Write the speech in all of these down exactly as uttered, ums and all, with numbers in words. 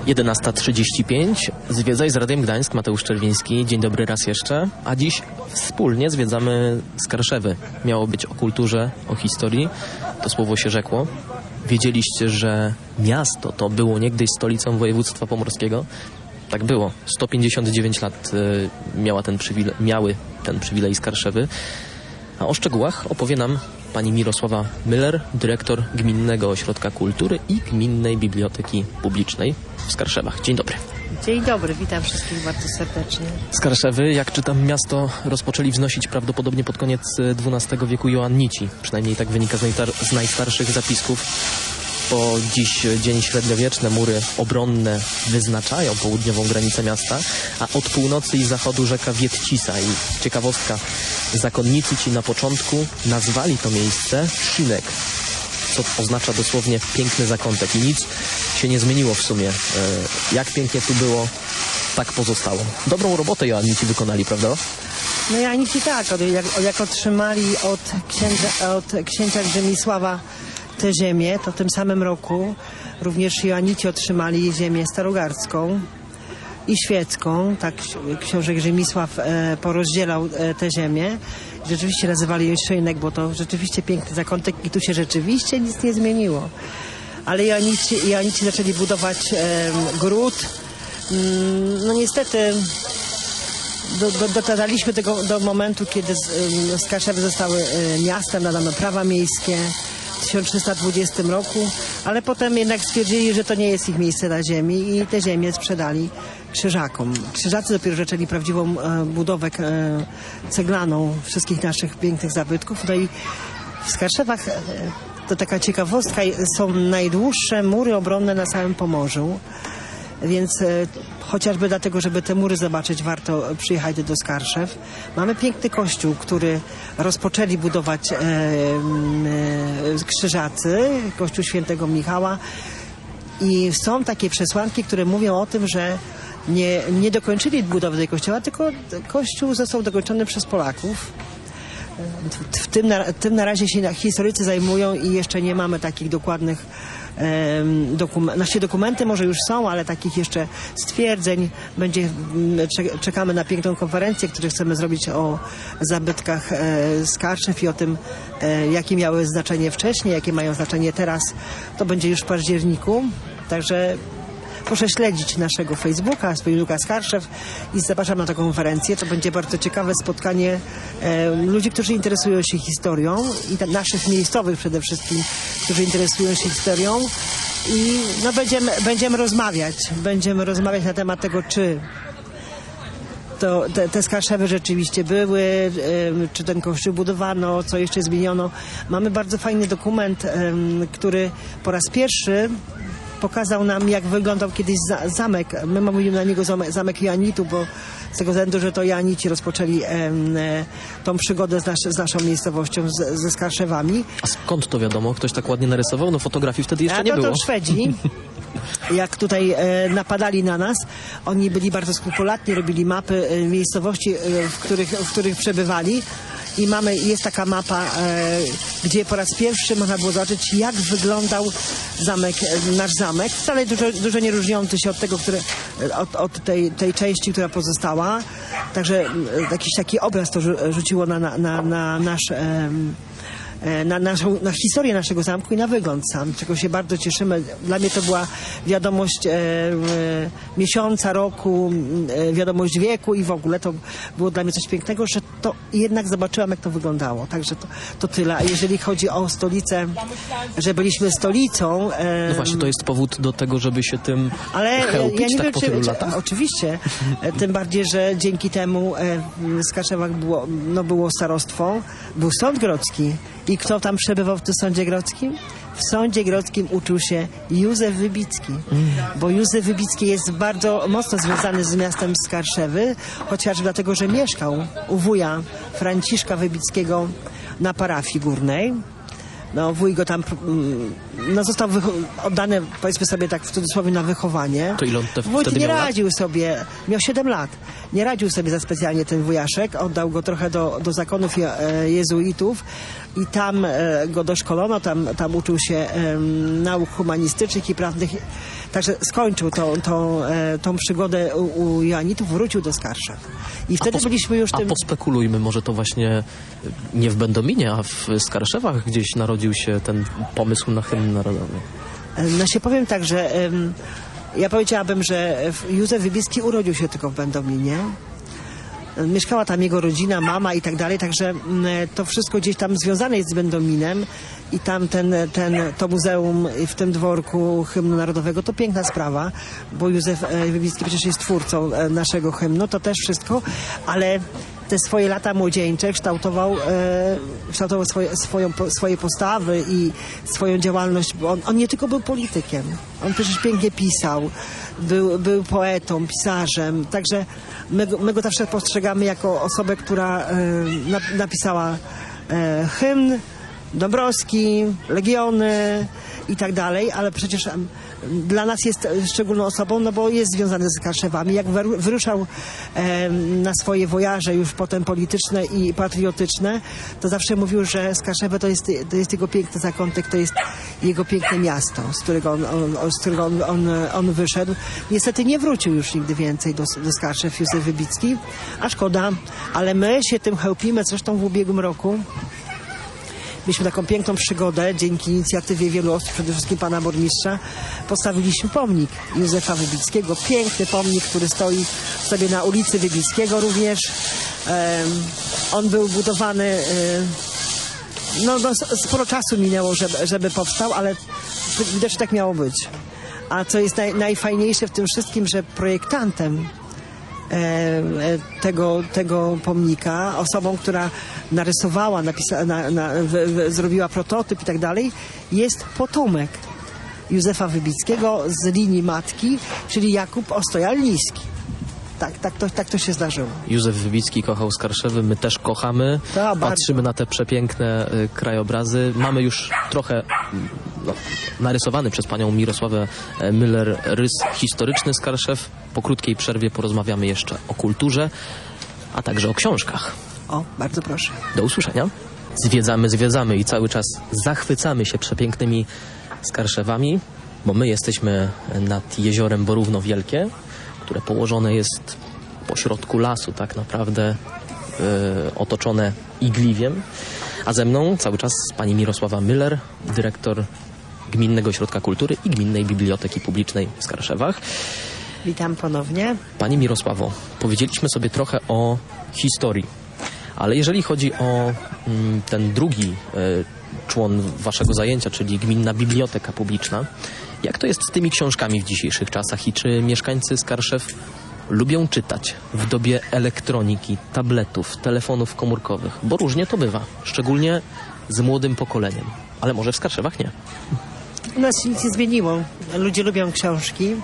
jedenasta trzydzieści pięć. Zwiedzaj z Radiem Gdańsk, Mateusz Czerwiński. Dzień dobry raz jeszcze. A dziś wspólnie zwiedzamy Skarszewy. Miało być o kulturze, o historii. To słowo się rzekło. Wiedzieliście, że miasto to było niegdyś stolicą województwa pomorskiego? Tak było. sto pięćdziesiąt dziewięć lat y, miała ten przywile- miały ten przywilej Skarszewy. A o szczegółach opowie nam pani Mirosława Müller, dyrektor Gminnego Ośrodka Kultury i Gminnej Biblioteki Publicznej w Skarszewach. Dzień dobry. Dzień dobry, witam wszystkich bardzo serdecznie. Skarszewy, jak czytam, miasto rozpoczęli wznosić prawdopodobnie pod koniec dwunastego wieku Joannici. Przynajmniej tak wynika z, najtar- z najstarszych zapisków. Po dziś dzień średniowieczne mury obronne wyznaczają południową granicę miasta, a od północy i zachodu rzeka Wietcisa. I ciekawostka, zakonnicy ci na początku nazwali to miejsce Szynek, co oznacza dosłownie piękny zakątek i nic się nie zmieniło w sumie. Jak pięknie tu było, tak pozostało. Dobrą robotę Joannici wykonali, prawda? No Joannici tak, od, jak, jak otrzymali od księdza, od księcia Grzemisława tę ziemię, to w tym samym roku również Joannici otrzymali ziemię starogardzką i świecką. Tak książę Grzemisław e, porozdzielał e, tę ziemię. Rzeczywiście nazywali ją Szynek, bo to rzeczywiście piękny zakątek i tu się rzeczywiście nic nie zmieniło. Ale Joannici, Joannici zaczęli budować e, gród. Mm, no niestety do, do, dotarliśmy tego, do momentu, kiedy z, Skarszewy zostały e, miastem, nadano prawa miejskie w tysiąc trzysta dwudziestym roku, ale potem jednak stwierdzili, że to nie jest ich miejsce na ziemi i te ziemię sprzedali Krzyżakom. Krzyżacy dopiero zaczęli prawdziwą e, budowę e, ceglaną wszystkich naszych pięknych zabytków. No i w Skarszewach, e, to taka ciekawostka, są najdłuższe mury obronne na całym Pomorzu. Więc e, chociażby dlatego, żeby te mury zobaczyć, warto przyjechać do Skarszew. Mamy piękny kościół, który rozpoczęli budować e, e, Krzyżacy, kościół świętego Michała. I są takie przesłanki, które mówią o tym, że nie, nie dokończyli budowy tego kościoła, tylko kościół został dokończony przez Polaków. W tym na, tym na razie się historycy zajmują i jeszcze nie mamy takich dokładnych dokumentów. Znaczy dokumenty może już są, ale takich jeszcze stwierdzeń będzie. Czekamy na piękną konferencję, którą chcemy zrobić o zabytkach Skarszew i o tym, jakie miały znaczenie wcześniej, jakie mają znaczenie teraz. To będzie już w październiku. Także proszę śledzić naszego Facebooka, Facebooka Skarszew i zapraszam na tę konferencję. To będzie bardzo ciekawe spotkanie e, ludzi, którzy interesują się historią i ta, naszych miejscowych przede wszystkim, którzy interesują się historią. I no, będziemy, będziemy rozmawiać. Będziemy rozmawiać na temat tego, czy to, te, te Skarszewy rzeczywiście były, e, czy ten kościół budowano, co jeszcze zmieniono. Mamy bardzo fajny dokument, e, który po raz pierwszy pokazał nam, jak wyglądał kiedyś za, zamek. My mówimy na niego zamek, zamek Joannitów, bo z tego względu, że to Joannici rozpoczęli e, e, tą przygodę z, nasz, z naszą miejscowością, z, ze Skarszewami. A skąd to wiadomo? Ktoś tak ładnie narysował? No fotografii wtedy jeszcze A nie to, było. to Szwedzi, jak tutaj e, napadali na nas, oni byli bardzo skrupulatni, robili mapy e, miejscowości, e, w, których, w których przebywali. I mamy, jest taka mapa, e, gdzie po raz pierwszy można było zobaczyć, jak wyglądał zamek, nasz zamek. Wcale dużo, dużo nie różniący się od tego, które, od, od tej, tej części, która pozostała. Także e, jakiś taki obraz to rzuciło na, na, na, na nasz... E, Na, naszą, na historię naszego zamku i na wygląd sam, czego się bardzo cieszymy. Dla mnie to była wiadomość e, e, miesiąca, roku, e, wiadomość wieku i w ogóle to było dla mnie coś pięknego, że to jednak zobaczyłam, jak to wyglądało. Także to, to tyle. A jeżeli chodzi o stolicę, że byliśmy stolicą... E, no właśnie, to jest powód do tego, żeby się tym ale chełpić ja nie tak wiem, po czy, tylu czy, latach? Oczywiście. E, tym bardziej, że dzięki temu e, w Skarszewach było, no, było starostwo, był sąd grodzki. I kto tam przebywał w tym sądzie grodzkim? W sądzie grodzkim uczył się Józef Wybicki, bo Józef Wybicki jest bardzo mocno związany z miastem Skarszewy, chociaż dlatego, że mieszkał u wuja Franciszka Wybickiego na parafii górnej. No, wuj go tam, no, został oddany, powiedzmy sobie tak w cudzysłowie, na wychowanie. To ile on te, Wójt wtedy nie miał radził lat? sobie, miał siedem lat, nie radził sobie za specjalnie ten wujaszek, oddał go trochę do, do zakonów je, e, jezuitów i tam e, go doszkolono, tam, tam uczył się e, nauk humanistycznych i prawnych Także skończył tą, tą, e, tą przygodę u, u Joannitów, wrócił do Skarszew. I wtedy pos- byliśmy już A tym... pospekulujmy, może to właśnie nie w Będominie, a w Skarszewach gdzieś narodził się ten pomysł na hymn narodowy. No się powiem tak, że em, ja powiedziałabym, że Józef Wybicki urodził się tylko w Będominie. Mieszkała tam jego rodzina, mama i tak dalej, także mm, to wszystko gdzieś tam związane jest z Będominem i tam ten, ten, to muzeum w tym dworku hymnu narodowego to piękna sprawa, bo Józef e, Wybicki przecież jest twórcą e, naszego hymnu, to też wszystko, ale te swoje lata młodzieńcze kształtował, e, kształtował swoje, swoją, po, swoje postawy i swoją działalność, bo on, on nie tylko był politykiem, on przecież pięknie pisał, był, był poetą, pisarzem, także my, go- my go zawsze postrzegamy jako osobę, która e, na, napisała e, hymn, Dąbrowski, Legiony i tak dalej, ale przecież em, dla nas jest szczególną osobą, no bo jest związany z Skarszewami. Jak wyru- wyruszał em, na swoje wojaże już potem polityczne i patriotyczne, to zawsze mówił, że Skarszewy to jest, to jest jego piękny zakątek, to jest jego piękne miasto, z którego on, on, z którego on, on, on wyszedł. Niestety nie wrócił już nigdy więcej do, do Skarszew Józef Wybicki, a szkoda, ale my się tym chełpimy, zresztą w ubiegłym roku mieliśmy taką piękną przygodę, dzięki inicjatywie wielu osób, przede wszystkim pana burmistrza, postawiliśmy pomnik Józefa Wybickiego. Piękny pomnik, który stoi sobie na ulicy Wybickiego również. Em, on był budowany, e, no, no sporo czasu minęło, żeby, żeby powstał, ale widocznie tak miało być. A co jest naj, najfajniejsze w tym wszystkim, że projektantem e, e, tego, tego pomnika, osobą, która narysowała, napisa, na, na, w, w, zrobiła prototyp i tak dalej, jest potomek Józefa Wybickiego z linii matki, czyli Jakub Ostojal-Liski. Tak, tak, to, tak to się zdarzyło. Józef Wybicki kochał Skarszewy, my też kochamy. Tak, bardzo. Patrzymy na te przepiękne y, krajobrazy. Mamy już trochę mm, no, narysowany przez panią Mirosławę e, Müller rys historyczny Skarszew. Po krótkiej przerwie porozmawiamy jeszcze o kulturze, a także o książkach. O, bardzo proszę. Do usłyszenia. Zwiedzamy, zwiedzamy i cały czas zachwycamy się przepięknymi Skarszewami, bo my jesteśmy nad jeziorem Borówno Wielkie, które położone jest pośrodku lasu tak naprawdę, yy, otoczone igliwiem. A ze mną cały czas pani Mirosława Müller, dyrektor Gminnego Ośrodka Kultury i Gminnej Biblioteki Publicznej w Skarszewach. Witam ponownie. Pani Mirosławo, powiedzieliśmy sobie trochę o historii, ale jeżeli chodzi o mm, ten drugi y, człon waszego zajęcia, czyli Gminna Biblioteka Publiczna, jak to jest z tymi książkami w dzisiejszych czasach i czy mieszkańcy Skarszew lubią czytać w dobie elektroniki, tabletów, telefonów komórkowych? Bo różnie to bywa, szczególnie z młodym pokoleniem, ale może w Skarszewach nie. U nas się nic nie zmieniło. Ludzie lubią książki.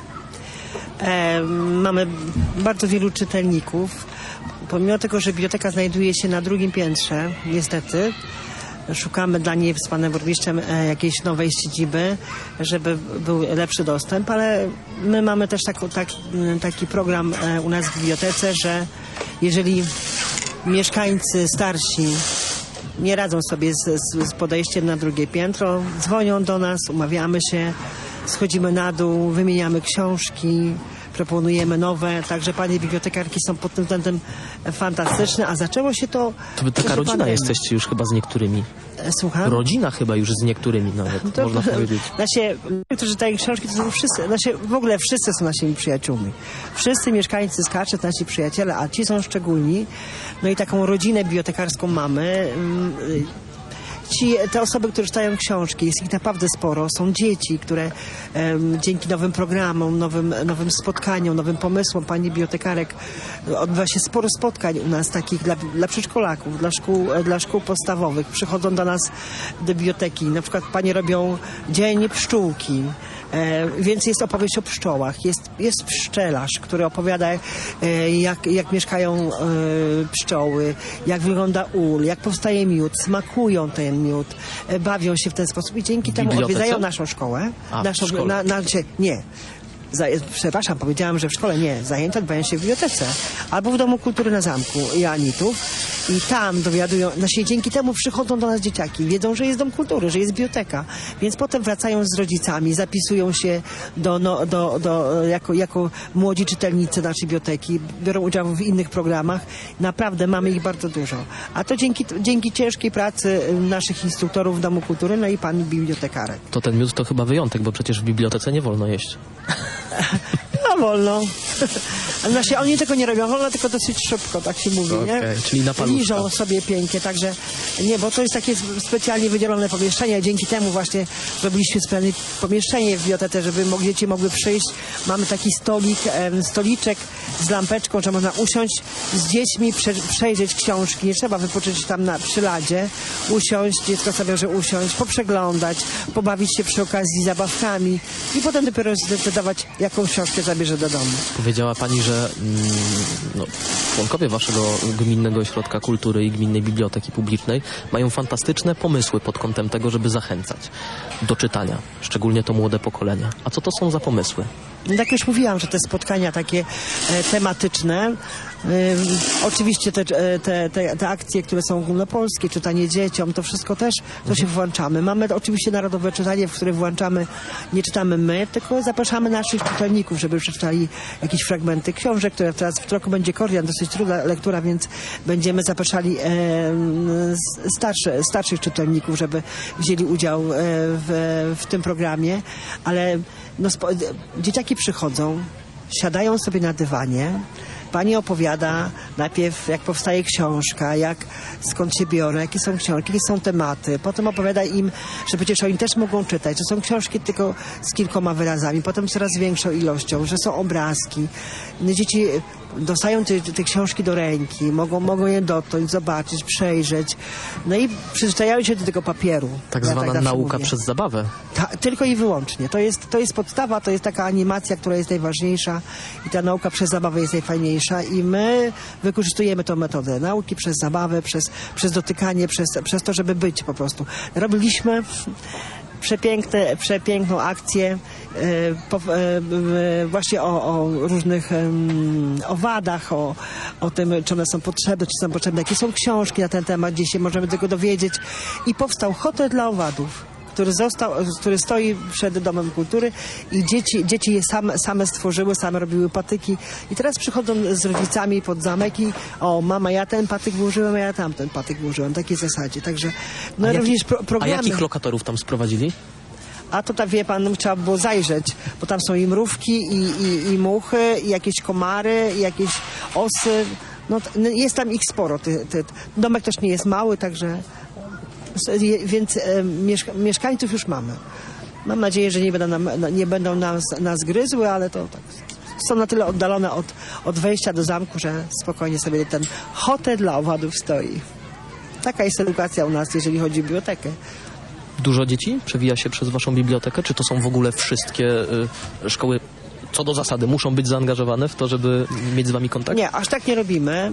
E, mamy bardzo wielu czytelników. Pomimo tego, że biblioteka znajduje się na drugim piętrze, niestety, szukamy dla niej z panem burmistrzem e, jakiejś nowej siedziby, żeby był lepszy dostęp, ale my mamy też tak, tak, taki program e, u nas w bibliotece, że jeżeli mieszkańcy starsi nie radzą sobie z, z, z podejściem na drugie piętro, dzwonią do nas, umawiamy się, schodzimy na dół, wymieniamy książki, proponujemy nowe, także panie bibliotekarki są pod tym względem fantastyczne, a zaczęło się to... To wy taka proszę rodzina pana, jesteście już chyba z niektórymi. e, Słucham? Rodzina chyba już z niektórymi nawet, To- można powiedzieć. Znaczy, ludzie, którzy czytają książki, to są wszyscy, znaczy w ogóle wszyscy są naszymi przyjaciółmi. Wszyscy mieszkańcy Skarszew to nasi przyjaciele, a ci są szczególni. No i taką rodzinę bibliotekarską mamy. Mm, Ci, te osoby, które czytają książki, jest ich naprawdę sporo. Są dzieci, które em, dzięki nowym programom, nowym, nowym spotkaniom, nowym pomysłom pani bibliotekarek odbywa się sporo spotkań u nas takich dla, dla przedszkolaków, dla szkół, dla szkół podstawowych. Przychodzą do nas do biblioteki. Na przykład panie robią dzień pszczółki. E, więc jest opowieść o pszczołach. Jest, jest pszczelarz, który opowiada, e, jak, jak mieszkają e, pszczoły, jak wygląda ul, jak powstaje miód, smakują ten miód, e, bawią się w ten sposób i dzięki temu bibliotece? odwiedzają naszą szkołę. A, w naszą, szkole. na, na, nie. Za, przepraszam, powiedziałam, że w szkole nie. Zajęcia odbywają się w bibliotece albo w Domu Kultury na Zamku Joannitów. i tam dowiadują, znaczy dzięki temu przychodzą do nas dzieciaki, wiedzą, że jest dom kultury, że jest biblioteka, więc potem wracają z rodzicami, zapisują się do, no, do, do, jako, jako młodzi czytelnicy naszej biblioteki, biorą udział w innych programach. Naprawdę mamy ich bardzo dużo. A to dzięki, dzięki ciężkiej pracy naszych instruktorów w Domu Kultury, no i pan bibliotekarek. To ten miód to chyba wyjątek, bo przecież w bibliotece nie wolno jeść. No wolno. Znaczy oni tego nie robią wolno, tylko dosyć szybko, tak się mówi, nie? Okay, czyli na paluszka. Liżą sobie pięknie, także nie, bo to jest takie specjalnie wydzielone pomieszczenie. Dzięki temu właśnie zrobiliśmy specjalne pomieszczenie w bibliotece, żeby mogli, dzieci mogły przyjść. Mamy taki stolik, em, stoliczek z lampeczką, że można usiąść z dziećmi, prze, przejrzeć książki. Nie trzeba wypoczyć tam na, przy ladzie, usiąść, dziecko sobie może usiąść, poprzeglądać, pobawić się przy okazji zabawkami i potem dopiero zdecydować, jaką książkę zabierze do domu. Powiedziała pani, że mm, no, członkowie waszego Gminnego Ośrodka Kultury i Gminnej Biblioteki Publicznej mają fantastyczne pomysły pod kątem tego, żeby zachęcać do czytania, szczególnie to młode pokolenie. A co to są za pomysły? Jak już mówiłam, że te spotkania takie e, tematyczne, e, oczywiście te, te, te, te akcje, które są ogólnopolskie, czytanie dzieciom, to wszystko też, to się włączamy. Mamy oczywiście narodowe czytanie, w które włączamy, nie czytamy my, tylko zapraszamy naszych czytelników, żeby przeczytali jakieś fragmenty książek, które teraz w roku będzie Kordian, dosyć trudna lektura, więc będziemy zapraszali e, starsze, starszych czytelników, żeby wzięli udział e, w, w tym programie, ale no, spo, dzieciaki przychodzą, siadają sobie na dywanie, pani opowiada najpierw, jak powstaje książka, jak, skąd się biorą, jakie są książki, jakie są tematy. Potem opowiada im, że przecież oni też mogą czytać, że są książki tylko z kilkoma wyrazami, potem coraz większą ilością, że są obrazki. Dzieci dostają te, te książki do ręki, mogą, mogą je dotknąć, zobaczyć, przejrzeć. No i przyzwyczajają się do tego papieru. Tak ja zwana tak nauka mówię. przez zabawę. Ta, tylko i wyłącznie. To jest, to jest podstawa, to jest taka animacja, która jest najważniejsza i ta nauka przez zabawę jest najfajniejsza i my wykorzystujemy tę metodę nauki przez zabawę, przez, przez dotykanie, przez, przez to, żeby być po prostu. Robiliśmy przepiękne, przepiękną akcję e, po, e, e, właśnie o, o różnych e, owadach, o, o tym, czy one są potrzebne, czy są potrzebne, jakie są książki na ten temat, gdzie się możemy tego dowiedzieć. I powstał hotel dla owadów, który został, który stoi przed Domem Kultury i dzieci, dzieci je same, same stworzyły, same robiły patyki i teraz przychodzą z rodzicami pod zamek i o, mama, ja ten patyk włożyłem, a ja tamten patyk włożyłem, w takiej zasadzie, także no a również jaki, pro, programy. A jakich lokatorów tam sprowadzili? A to tak, wie pan, trzeba było zajrzeć, bo tam są i mrówki, i, i, i muchy, i jakieś komary, i jakieś osy, no t- jest tam ich sporo, ty, ty. Domek też nie jest mały, także więc e, mieszka mieszkańców już mamy. Mam nadzieję, że nie będą, nam, nie będą nas, nas gryzły, ale to tak, są na tyle oddalone od, od wejścia do zamku, że spokojnie sobie ten hotel dla owadów stoi. Taka jest edukacja u nas, jeżeli chodzi o bibliotekę. Dużo dzieci przewija się przez waszą bibliotekę? Czy to są w ogóle wszystkie y, szkoły, co do zasady, muszą być zaangażowane w to, żeby mieć z wami kontakt? Nie, aż tak nie robimy.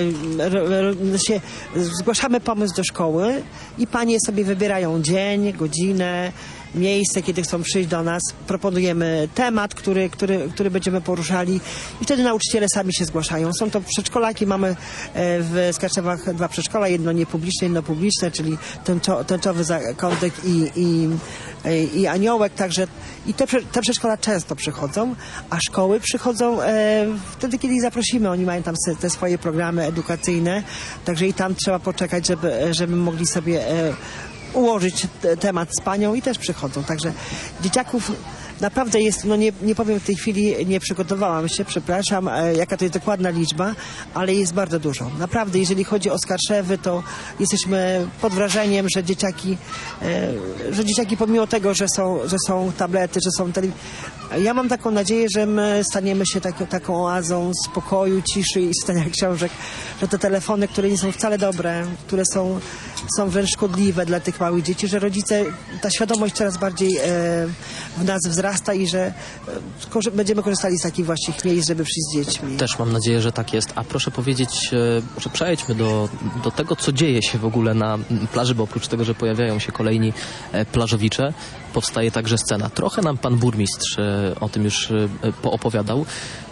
Yy, się, zgłaszamy pomysł do szkoły i panie sobie wybierają dzień, godzinę, miejsce, kiedy chcą przyjść do nas. Proponujemy temat, który, który, który będziemy poruszali i wtedy nauczyciele sami się zgłaszają. Są to przedszkolaki, mamy w Skarczewach dwa przedszkola, jedno niepubliczne, jedno publiczne, czyli tęczo, tęczowy zakątek i, i, i aniołek, także i te, te przedszkola często przychodzą, a szkoły przychodzą e, wtedy, kiedy ich zaprosimy. Oni mają tam te swoje programy edukacyjne, także i tam trzeba poczekać, żeby, żeby mogli sobie e, ułożyć temat z panią i też przychodzą. Także dzieciaków naprawdę jest, no nie, nie powiem w tej chwili, nie przygotowałam się, przepraszam, e, jaka to jest dokładna liczba, ale jest bardzo dużo. Naprawdę, jeżeli chodzi o Skarszewy, to jesteśmy pod wrażeniem, że dzieciaki, e, że dzieciaki pomimo tego, że są, że są tablety, że są telewizje, ja mam taką nadzieję, że my staniemy się tak, taką oazą spokoju, ciszy i czytania książek, że te telefony, które nie są wcale dobre, które są, są wręcz szkodliwe dla tych małych dzieci, że rodzice, ta świadomość coraz bardziej e, w nas wzrasta i że e, będziemy korzystali z takich właściwych miejsc, żeby przyjść z dziećmi. Też mam nadzieję, że tak jest. A proszę powiedzieć, e, że przejdźmy do, do tego, co dzieje się w ogóle na plaży, bo oprócz tego, że pojawiają się kolejni e, plażowicze, powstaje także scena. Trochę nam pan burmistrz e, o tym już e, poopowiadał.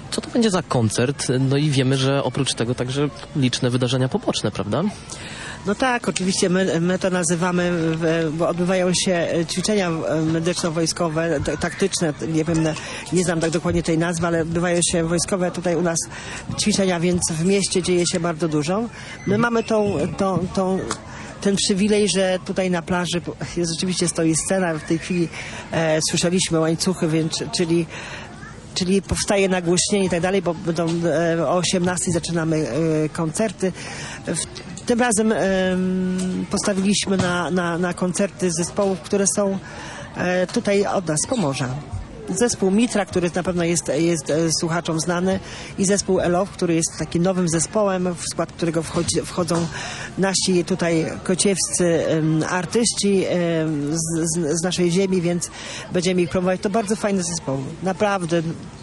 Co to będzie za koncert? No i wiemy, że oprócz tego także liczne wydarzenia poboczne, prawda? No tak, oczywiście my, my to nazywamy, bo odbywają się ćwiczenia medyczno-wojskowe, taktyczne, nie wiem, nie znam tak dokładnie tej nazwy, ale odbywają się wojskowe tutaj u nas ćwiczenia, więc w mieście dzieje się bardzo dużo. My mamy tą, tą, tą ten przywilej, że tutaj na plaży jest, rzeczywiście stoi scena, w tej chwili e, słyszeliśmy łańcuchy, więc, czyli czyli powstaje nagłośnienie i tak dalej, bo będą e, o osiemnastej zaczynamy e, koncerty. W, tym razem e, postawiliśmy na, na, na koncerty zespołów, które są e, tutaj od nas, z Pomorza. Zespół Mitra, który na pewno jest, jest słuchaczom znany, i zespół Elof, który jest takim nowym zespołem, w skład którego wchodzi, wchodzą nasi tutaj kociewscy um, artyści um, z, z, z naszej ziemi, więc będziemy ich promować. To bardzo fajny zespół. Naprawdę.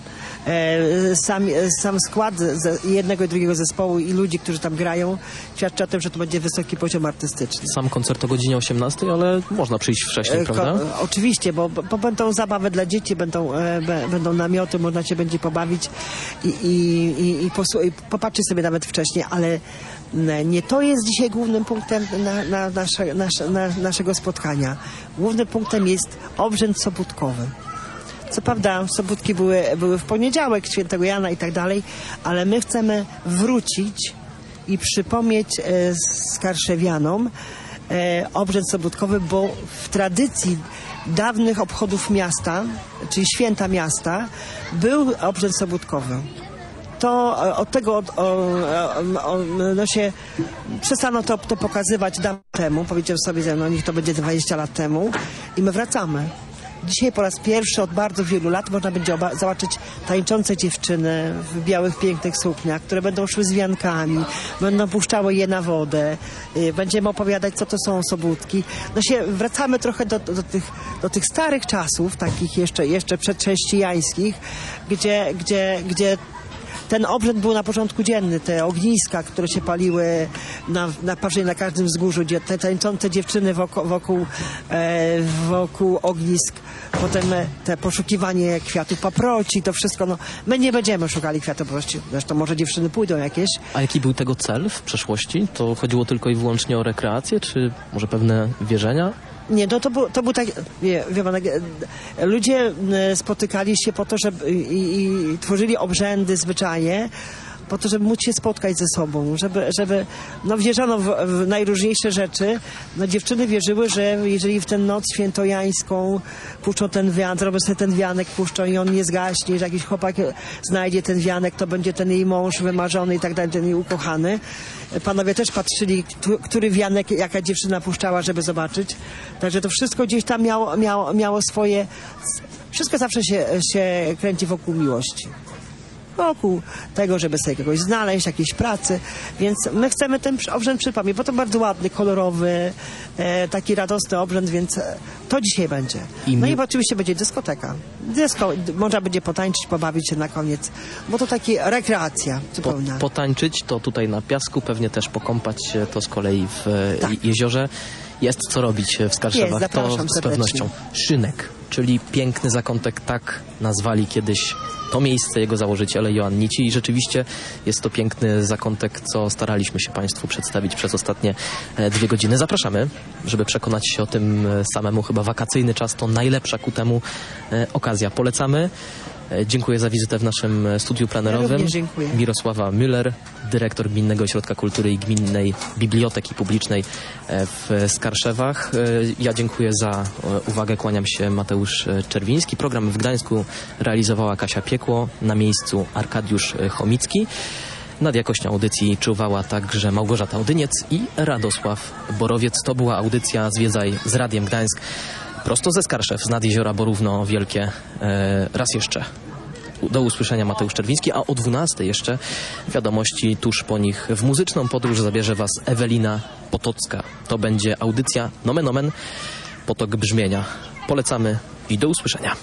Sam, sam skład jednego i drugiego zespołu i ludzi, którzy tam grają, świadczy o tym, że to będzie wysoki poziom artystyczny. Sam koncert o godzinie osiemnastej, ale można przyjść wcześniej, prawda? Ko- oczywiście, bo, bo będą zabawy dla dzieci, będą, e, b, będą namioty, można się będzie pobawić i, i, i, i, posłu- i popatrzeć sobie nawet wcześniej, ale nie to jest dzisiaj głównym punktem na, na nasze, nasze, na, naszego spotkania. Głównym punktem jest obrzęd sobótkowy. Co prawda sobótki były, były w poniedziałek, świętego Jana i tak dalej, ale my chcemy wrócić i przypomnieć e, skarszewianom e, obrzęd sobótkowy, bo w tradycji dawnych obchodów miasta, czyli święta miasta, był obrzęd sobótkowy. To od tego od, o, o, o, no się przestano to, to pokazywać dawno temu, powiedziałem sobie, że no niech to będzie dwadzieścia lat temu, i my wracamy. Dzisiaj po raz pierwszy od bardzo wielu lat można będzie oba- zobaczyć tańczące dziewczyny w białych, pięknych sukniach, które będą szły z wiankami, będą puszczały je na wodę, yy, będziemy opowiadać, co to są sobótki. No się wracamy trochę do, do, tych, do tych starych czasów, takich jeszcze, jeszcze przedchrześcijańskich, gdzie, gdzie, gdzie ten obrzęd był na porządku dzienny, te ogniska, które się paliły na, na parzy na każdym wzgórzu, gdzie te tańczące dziewczyny wokół, wokół, e, wokół ognisk, potem te poszukiwanie kwiatów paproci, to wszystko, no my nie będziemy szukali kwiatów paproci, zresztą może dziewczyny pójdą jakieś. A jaki był tego cel w przeszłości? To chodziło tylko i wyłącznie o rekreację, czy może pewne wierzenia? Nie, no to był, to był tak, wie, wie pan, ludzie spotykali się po to, żeby i, i tworzyli obrzędy, zwyczaje, po to, żeby móc się spotkać ze sobą, żeby, żeby no wierzono w, w najróżniejsze rzeczy. No dziewczyny wierzyły, że jeżeli w tę noc świętojańską puszczą ten wianek, zrobią sobie ten wianek, puszczą i on nie zgaśnie, że jakiś chłopak znajdzie ten wianek, to będzie ten jej mąż wymarzony i tak dalej, ten jej ukochany. Panowie też patrzyli, który wianek jaka dziewczyna puszczała, żeby zobaczyć. Także to wszystko gdzieś tam miało, miało, miało swoje... Wszystko zawsze się, się kręci wokół miłości. Wokół tego, żeby sobie kogoś znaleźć, jakiejś pracy, więc my chcemy ten obrzęd przypomnieć, bo to bardzo ładny, kolorowy, e, taki radosny obrzęd, więc to dzisiaj będzie. I no mi... i oczywiście będzie dyskoteka. Dysko, można będzie potańczyć, pobawić się na koniec, bo to taki rekreacja zupełna. Po, potańczyć to tutaj na piasku, pewnie też pokąpać się to z kolei w tak. jeziorze. Jest co robić w Skarszewach, Jest, to z serdecznie. pewnością. Szynek, czyli piękny zakątek, tak nazwali kiedyś to miejsce jego założyciele Joannici, i rzeczywiście jest to piękny zakątek, co staraliśmy się Państwu przedstawić przez ostatnie dwie godziny. Zapraszamy, żeby przekonać się o tym samemu. Chyba wakacyjny czas to najlepsza ku temu okazja. Polecamy. Dziękuję za wizytę w naszym studiu plenerowym. Ja również dziękuję. Mirosława Müller, dyrektor Gminnego Ośrodka Kultury i Gminnej Biblioteki Publicznej w Skarszewach. Ja dziękuję za uwagę, kłaniam się, Mateusz Czerwiński. Program w Gdańsku realizowała Kasia Piekło, na miejscu Arkadiusz Chomicki. Nad jakością audycji czuwała także Małgorzata Odyniec i Radosław Borowiec. To była audycja Zwiedzaj z Radiem Gdańsk. Prosto ze Skarszew, z nad jeziora Borówno Wielkie. E, raz jeszcze do usłyszenia, Mateusz Czerwiński, a o dwunastej jeszcze wiadomości tuż po nich. W muzyczną podróż zabierze Was Ewelina Potocka. To będzie audycja Nomen Omen, Potok Brzmienia. Polecamy i do usłyszenia.